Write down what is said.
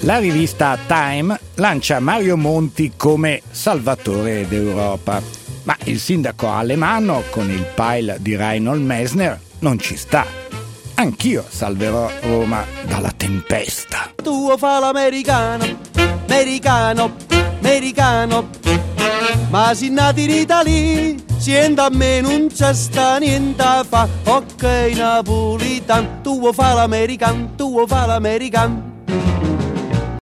La rivista Time lancia Mario Monti come salvatore d'Europa, ma il sindaco Alemanno con il pile di Reinhold Messner non ci sta. Anch'io salverò Roma dalla tempesta. Tu fa l'americano, americano, americano, ma si nati in Italia, siendo a me non c'è sta niente a fa. Ok napolitan, tu fa l'americano, tu fa l'americano.